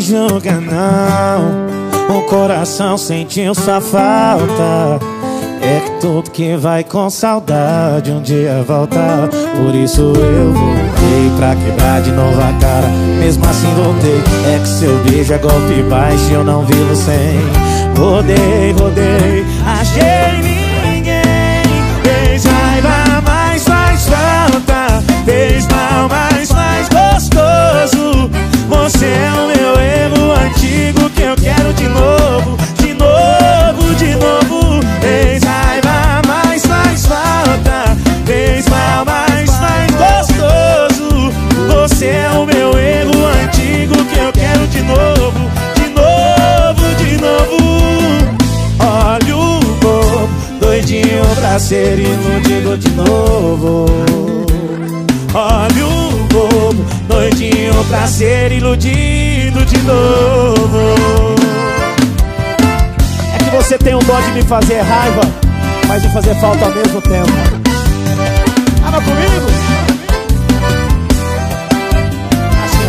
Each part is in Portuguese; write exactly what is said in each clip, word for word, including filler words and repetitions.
julga não, o coração sentiu sua falta. É que tudo que vai com saudade um dia volta. Por isso eu voltei pra quebrar de novo a cara. Mesmo assim voltei. É que seu beijo é golpe baixo e eu não vivo sem. Rodei, rodei, achei ninguém. Fez raiva, mas faz falta. Fez mal, mas faz gostoso. Você é o meu erro antigo que eu quero de novo. De novo, de novo. Fez raiva, mas faz falta. Fez mal, mas faz gostoso. Você é o meu erro antigo que eu quero de novo. De novo, de novo. Olha o bobo, doidinho pra ser iludido de novo. Olha o bobo, doidinho pra ser iludido de novo. É que você tem um dó de me fazer raiva, mas de fazer falta ao mesmo tempo. Tava comigo? Assim,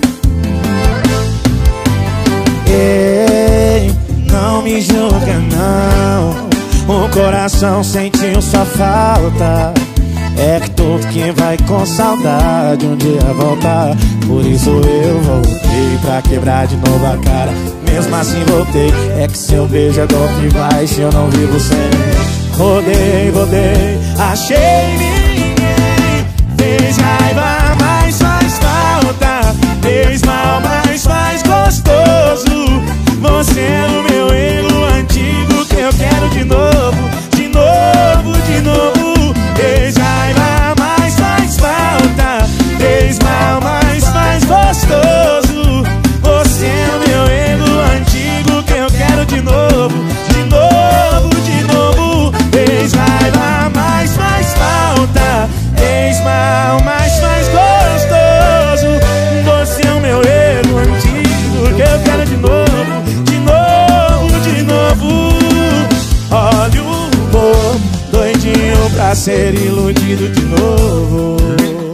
ó. Ei, não me julga não, o coração sentiu sua falta. É que tudo que vai com saudade um dia volta. Por isso eu voltei pra quebrar de novo a cara. Mesmo assim voltei. É que seu beijo é golpe baixo e eu não vivo sem. Rodei, rodei, achei ninguém. Fez raiva, mas faz falta. Fez mal, mas faz gostoso. Você é o meu erro antigo que eu quero de novo. De novo, de novo. Fez raiva, mas faz falta. Fez mal, mas faz gostoso. Você é o meu erro antigo que eu quero de novo. De novo, de novo. Fez raiva, mas faz falta. Fez mal, mas faz gostoso. Você é o meu erro antigo que eu quero de novo. De novo, de novo. Olha o bobo, doidinho pra ser iludido de novo.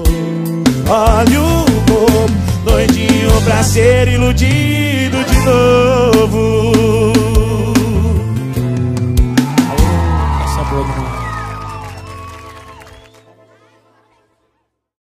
Olha o bobo, doidinho pra ser iludido de novo.